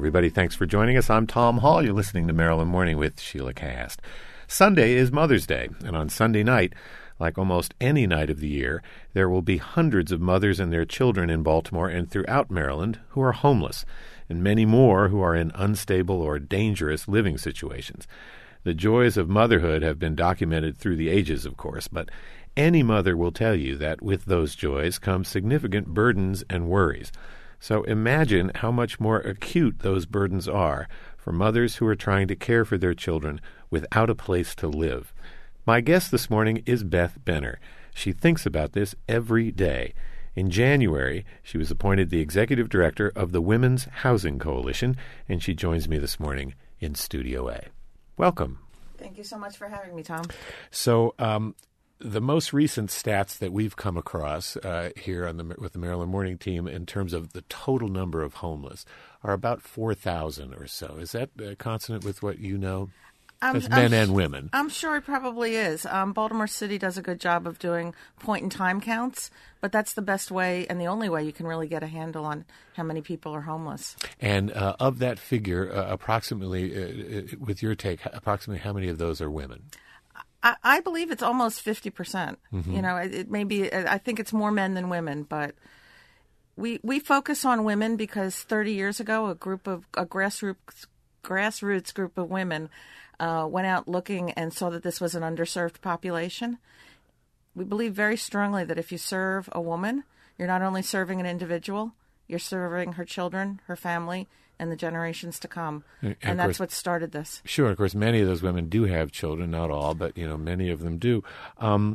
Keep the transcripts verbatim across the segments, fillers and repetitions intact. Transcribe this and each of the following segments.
everybody. Thanks for joining us. I'm Tom Hall. You're listening to Maryland Morning with Sheila Cast. Sunday is Mother's Day, and on Sunday night, like almost any night of the year, there will be hundreds of mothers and their children in Baltimore and throughout Maryland who are homeless, and many more who are in unstable or dangerous living situations. The joys of motherhood have been documented through the ages, of course, but any mother will tell you that with those joys come significant burdens and worries. So imagine how much more acute those burdens are for mothers who are trying to care for their children without a place to live. My guest this morning is Beth Benner. She thinks about this every day. In January, she was appointed the executive director of the Women's Housing Coalition, and she joins me this morning in Studio A. Welcome. Thank you so much for having me, Tom. So, um, the most recent stats that we've come across uh, here on the with the Maryland Morning Team in terms of the total number of homeless are about four thousand or so. Is that uh, consonant with what you know? I'm, As men I'm, and women. I'm sure it probably is. Um, Baltimore City does a good job of doing point-in-time counts, but that's the best way and the only way you can really get a handle on how many people are homeless. And uh, of that figure, uh, approximately, uh, with your take, approximately how many of those are women? I, I believe it's almost fifty percent. Mm-hmm. You know, it, it may be, I think it's more men than women, but we we focus on women because thirty years ago, a group of, a grassroots, grassroots group of women uh, went out looking and saw that this was an underserved population. We believe very strongly that if you serve a woman, you're not only serving an individual, you're serving her children, her family, and the generations to come. And, and that's course, what started this. Sure. Of course, many of those women do have children, not all, but, you know, many of them do. Um,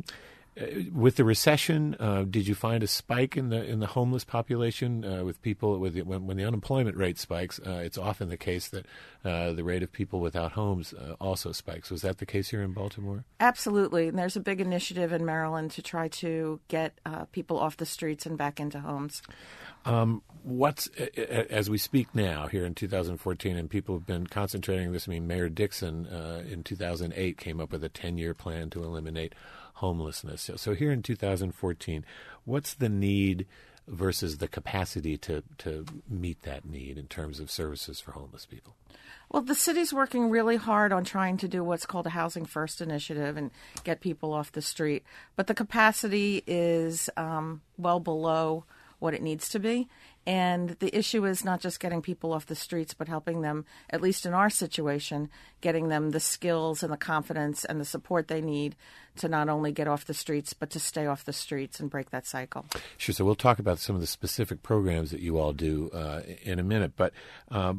with the recession, uh, did you find a spike in the in the homeless population uh, with people, with the, when, when the unemployment rate spikes, uh, it's often the case that uh, the rate of people without homes uh, also spikes. Was that the case here in Baltimore? Absolutely. And there's a big initiative in Maryland to try to get uh, people off the streets and back into homes. Um, what's, as we speak now here in two thousand fourteen, and people have been concentrating on this, I mean, Mayor Dixon uh, in two thousand eight came up with a ten-year plan to eliminate homelessness. So, so here in two thousand fourteen, what's the need versus the capacity to, to meet that need in terms of services for homeless people? Well, the city's working really hard on trying to do what's called a Housing First initiative and get people off the street. But the capacity is um, well below what it needs to be. And the issue is not just getting people off the streets, but helping them, at least in our situation, getting them the skills and the confidence and the support they need to not only get off the streets, but to stay off the streets and break that cycle. Sure. So we'll talk about some of the specific programs that you all do uh, in a minute. But um,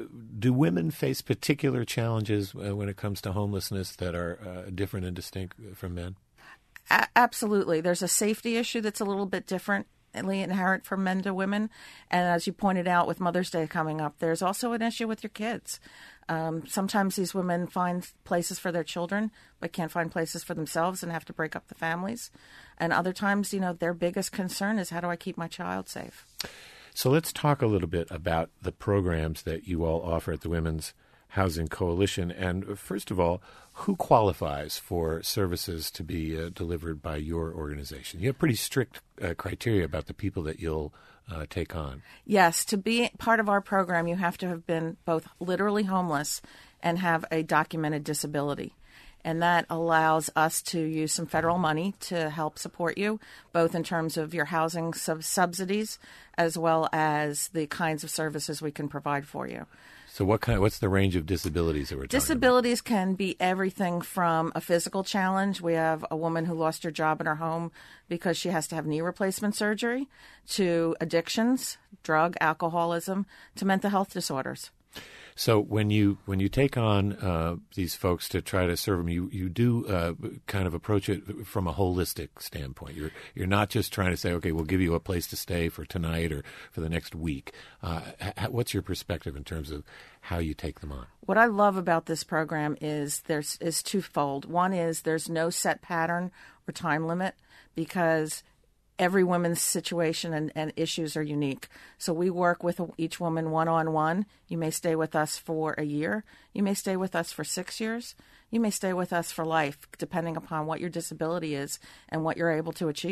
do women face particular challenges uh, when it comes to homelessness that are uh, different and distinct from men? A- absolutely. There's a safety issue that's a little bit different inherent from men to women. And as you pointed out with Mother's Day coming up, there's also an issue with your kids. Um, sometimes these women find places for their children, but can't find places for themselves and have to break up the families. And other times, you know, their biggest concern is, how do I keep my child safe? So let's talk a little bit about the programs that you all offer at the Women's Housing Coalition. And first of all, who qualifies for services to be uh, delivered by your organization? You have pretty strict uh, criteria about the people that you'll uh, take on. Yes. To be part of our program, you have to have been both literally homeless and have a documented disability. And that allows us to use some federal money to help support you, both in terms of your housing sub- subsidies as well as the kinds of services we can provide for you. So what kind? What's the range of disabilities that we're talking Disabilities about? Can be everything from a physical challenge. We have a woman who lost her job in her home because she has to have knee replacement surgery, to addictions, drug, alcoholism, to mental health disorders. So when you when you take on uh, these folks to try to serve them, you you do uh, kind of approach it from a holistic standpoint. You're you're not just trying to say, okay, we'll give you a place to stay for tonight or for the next week. Uh, what's your perspective in terms of how you take them on? What I love about this program is there's is twofold. One is there's no set pattern or time limit, because every woman's situation and, and issues are unique. So we work with each woman one-on-one. You may stay with us for a year. You may stay with us for six years. You may stay with us for life, depending upon what your disability is and what you're able to achieve.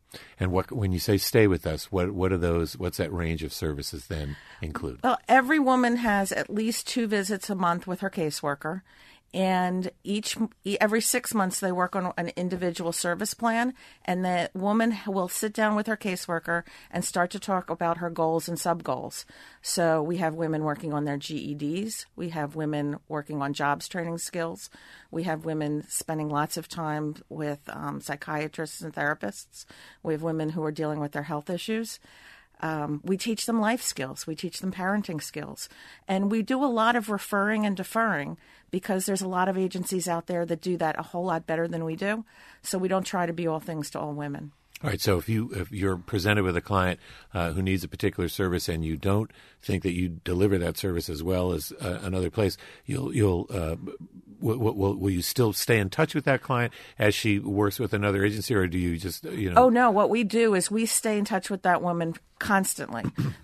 And what when you say stay with us, what what are those? What's that range of services then include? Well, every woman has at least two visits a month with her caseworker. And each every six months they work on an individual service plan, and the woman will sit down with her caseworker and start to talk about her goals and sub-goals. So we have women working on their G E Ds. We have women working on jobs training skills. We have women spending lots of time with um, psychiatrists and therapists. We have women who are dealing with their health issues. Um, we teach them life skills. We teach them parenting skills. And we do a lot of referring and deferring because there's a lot of agencies out there that do that a whole lot better than we do. So we don't try to be all things to all women. All right. So if you if you're presented with a client uh, who needs a particular service and you don't think that you deliver that service as well as uh, another place, you'll you'll uh, will, will, will you still stay in touch with that client as she works with another agency, or do you just you know? Oh no. What we do is we stay in touch with that woman constantly.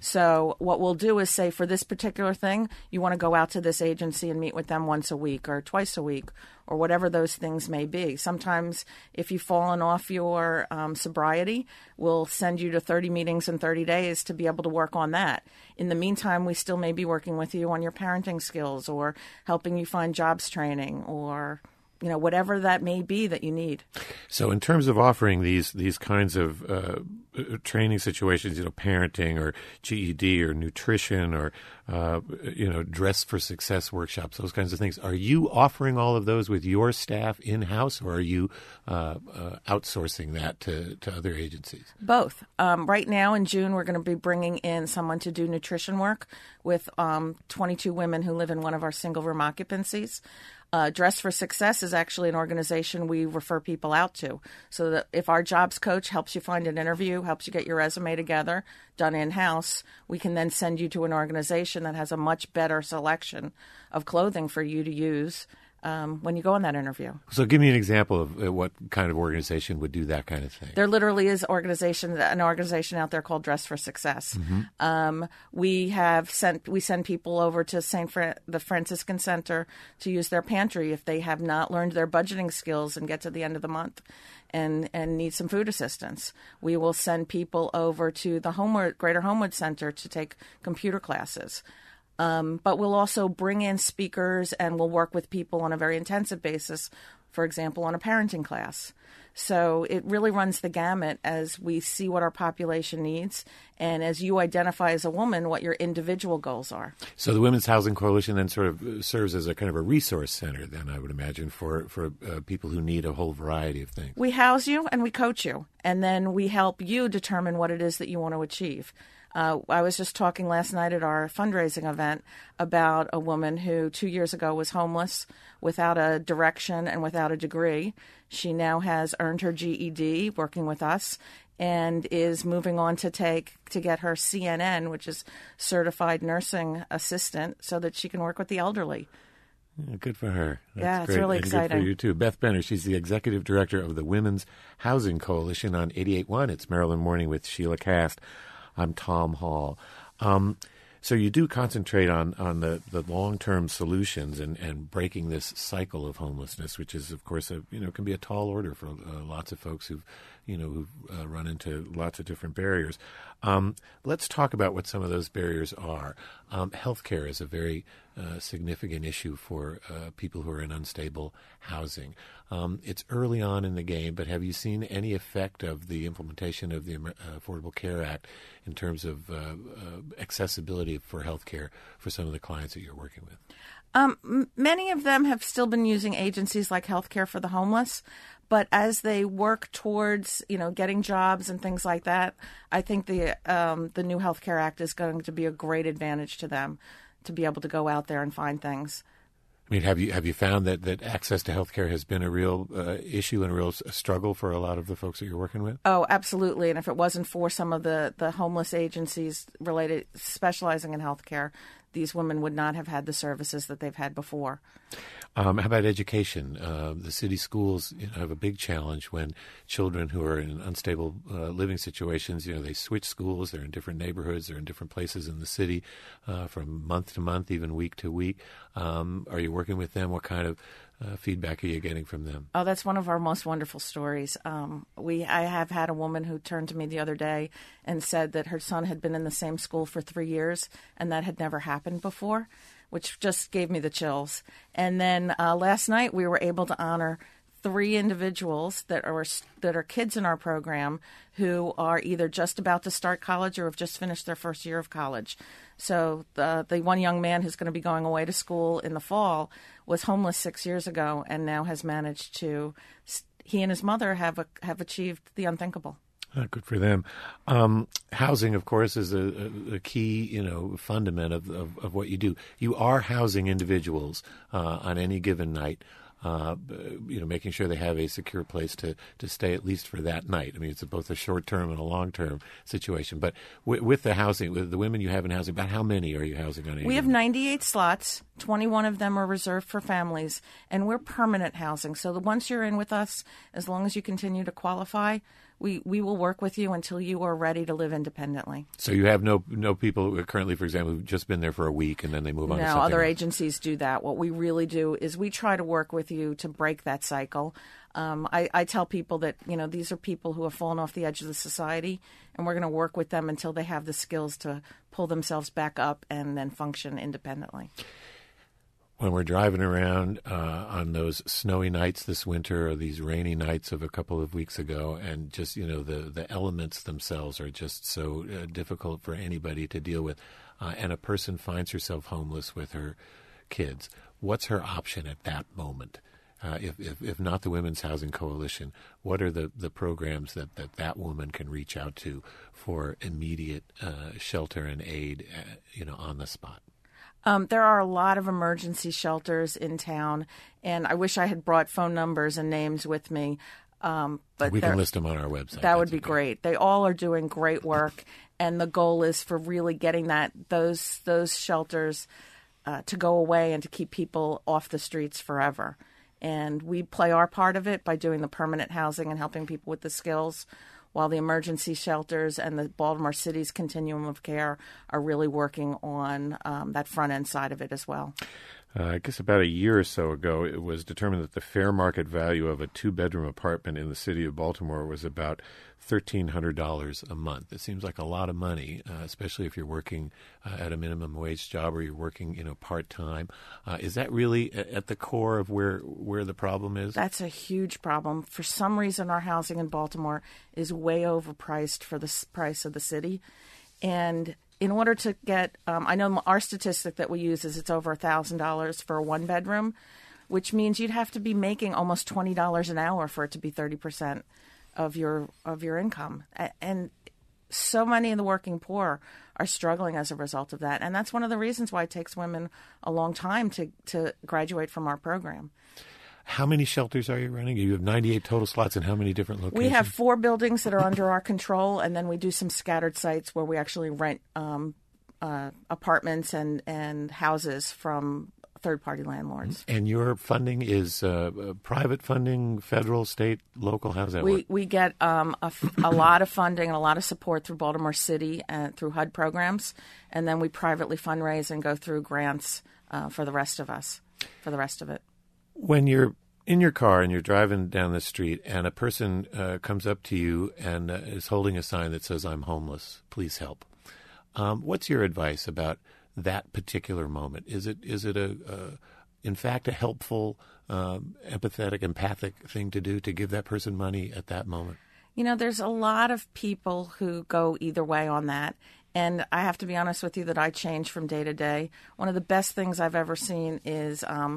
So what we'll do is say, for this particular thing, you want to go out to this agency and meet with them once a week or twice a week or whatever those things may be. Sometimes if you've fallen off your um, sobriety, we'll send you to thirty meetings in thirty days to be able to work on that. In the meantime, we still may be working with you on your parenting skills or helping you find jobs training or you know, whatever that may be that you need. So in terms of offering these these kinds of uh, training situations, you know, parenting or G E D or nutrition or, uh, you know, dress for success workshops, those kinds of things, are you offering all of those with your staff in-house, or are you uh, uh, outsourcing that to, to other agencies? Both. Um, right now in June, we're going to be bringing in someone to do nutrition work with um, twenty-two women who live in one of our single-room occupancies. Uh, Dress for Success is actually an organization we refer people out to. So that if our jobs coach helps you find an interview, helps you get your resume together, done in-house, we can then send you to an organization that has a much better selection of clothing for you to use um, when you go on that interview. So give me an example of uh, what kind of organization would do that kind of thing. There literally is organization, an organization out there called Dress for Success. Mm-hmm. Um, we have sent we send people over to Saint Fra- the Franciscan Center to use their pantry if they have not learned their budgeting skills and get to the end of the month and, and need some food assistance. We will send people over to the Homewood, Greater Homewood Center to take computer classes. Um, but we'll also bring in speakers and we'll work with people on a very intensive basis, for example, on a parenting class. So it really runs the gamut as we see what our population needs and as you identify as a woman what your individual goals are. So the Women's Housing Coalition then sort of serves as a kind of a resource center then, I would imagine, for, for uh, people who need a whole variety of things. We house you and we coach you, and then we help you determine what it is that you want to achieve. Uh, I was just talking last night at our fundraising event about a woman who two years ago was homeless without a direction and without a degree. She now has earned her G E D working with us and is moving on to take to get her C N N, which is Certified Nursing Assistant, so that she can work with the elderly. Yeah, good for her. That's yeah, it's great. really and exciting. Good for you, too. Beth Benner, she's the executive director of the Women's Housing Coalition on eighty-eight point one. It's Maryland Morning with Sheila Cast. I'm Tom Hall. Um, so you do concentrate on, on the, the long-term solutions and, and breaking this cycle of homelessness, which is, of course, a, you know, can be a tall order for uh, lots of folks who've, you know, who've uh, run into lots of different barriers. Um, let's talk about what some of those barriers are. Um, healthcare is a very uh, significant issue for uh, people who are in unstable housing. Um, it's early on in the game, but have you seen any effect of the implementation of the uh, Affordable Care Act in terms of uh, uh, accessibility for healthcare for some of the clients that you're working with? Um, m- many of them have still been using agencies like Healthcare for the Homeless, but as they work towards, you know, getting jobs and things like that, I think the um, the new Healthcare Act is going to be a great advantage to them to be able to go out there and find things. I mean, have you have you found that, that access to healthcare has been a real uh, issue and a real s- struggle for a lot of the folks that you're working with? Oh, absolutely. And if it wasn't for some of the, the homeless agencies related specializing in healthcare, these women would not have had the services that they've had before. Um, how about education? Uh, the city schools you know, have a big challenge when children who are in unstable uh, living situations, you know, they switch schools, they're in different neighborhoods, they're in different places in the city uh, from month to month, even week to week. Um, are you working with them? What kind of uh, feedback are you getting from them? Oh, that's one of our most wonderful stories. Um, we I have had a woman who turned to me the other day and said that her son had been in the same school for three years and that had never happened before, which just gave me the chills. And then uh, last night we were able to honor three individuals that are that are kids in our program who are either just about to start college or have just finished their first year of college. So the the one young man who's going to be going away to school in the fall was homeless six years ago and now has managed to. He and his mother have a, have achieved the unthinkable. Uh, good for them. Um, housing, of course, is a, a, a key, you know, fundament of, of, of what you do. You are housing individuals uh, on any given night. Uh, you know, making sure they have a secure place to, to stay at least for that night. I mean, it's both a short-term and a long-term situation. But w- with the housing, with the women you have in housing, about how many are you housing on? We have ninety-eight slots. twenty-one of them are reserved for families, and we're permanent housing. So the, once you're in with us, as long as you continue to qualify, we, we will work with you until you are ready to live independently. So you have no no people who are currently, for example, who've just been there for a week and then they move on no, to something other else. agencies do that. What we really do is we try to work with you to break that cycle. Um, I, I tell people that, you know, these are people who have fallen off the edge of the society, and we're going to work with them until they have the skills to pull themselves back up and then function independently. When we're driving around uh, on those snowy nights this winter or these rainy nights of a couple of weeks ago, and just, you know, the, the elements themselves are just so uh, difficult for anybody to deal with, uh, and a person finds herself homeless with her kids, what's her option at that moment? Uh, if, if if not the Women's Housing Coalition, what are the, the programs that, that that woman can reach out to for immediate uh, shelter and aid, uh, you know, on the spot? Um, there are a lot of emergency shelters in town, and I wish I had brought phone numbers and names with me. Um, but we can list them on our website. That would be okay. great. They all are doing great work, and the goal is for really getting that those those shelters uh, to go away and to keep people off the streets forever. And we play our part of it by doing the permanent housing and helping people with the skills, while the emergency shelters and the Baltimore City's continuum of care are really working on um, that front-end side of it as well. Uh, I guess about a year or so ago, it was determined that the fair market value of a two-bedroom apartment in the city of Baltimore was about thirteen hundred dollars a month. It seems like a lot of money, uh, especially if you're working uh, at a minimum wage job or you're working, you know, part-time. Uh, is that really at the core of where, where the problem is? That's a huge problem. For some reason, our housing in Baltimore is way overpriced for the price of the city. And in order to get, um, I know our statistic that we use is it's over one thousand dollars for a one-bedroom, which means you'd have to be making almost twenty dollars an hour for it to be thirty percent of your of your income. And so many of the working poor are struggling as a result of that. And that's one of the reasons why it takes women a long time to, to graduate from our program. How many shelters are you running? You have ninety-eight total slots in how many different locations? We have four buildings that are under our control, and then we do some scattered sites where we actually rent um, uh, apartments and, and houses from third-party landlords. And your funding is uh, private funding, federal, state, local? How does that we, work? We get um, a, a lot of funding and a lot of support through Baltimore City and through H U D programs, and then we privately fundraise and go through grants uh, for the rest of us, for the rest of it. When you're in your car and you're driving down the street and a person uh, comes up to you and uh, is holding a sign that says, "I'm homeless, please help," um, what's your advice about that particular moment? Is it is it a, a in fact a helpful, um, empathetic, empathic thing to do, to give that person money at that moment? You know, there's a lot of people who go either way on that. And I have to be honest with you that I change from day to day. One of the best things I've ever seen is um,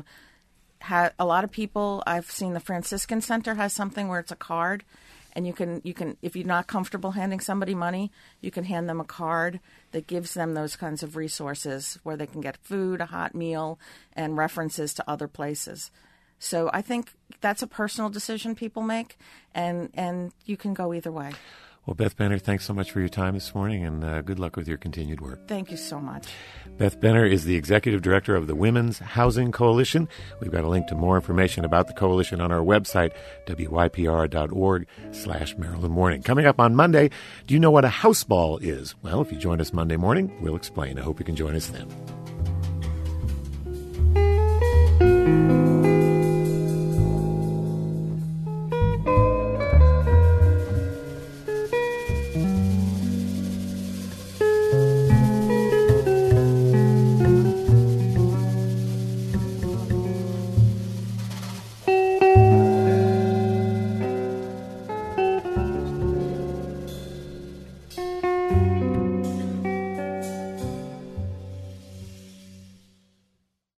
ha- a lot of people, I've seen the Franciscan Center has something where it's a card. And you can, you can, if you're not comfortable handing somebody money, you can hand them a card that gives them those kinds of resources where they can get food, a hot meal, and references to other places. So I think that's a personal decision people make, and, and you can go either way. Well, Beth Benner, thanks so much for your time this morning, and uh, good luck with your continued work. Thank you so much. Beth Benner is the executive director of the Women's Housing Coalition. We've got a link to more information about the coalition on our website, W Y P R dot org slash Maryland Morning. Coming up on Monday, do you know what a house ball is? Well, if you join us Monday morning, we'll explain. I hope you can join us then.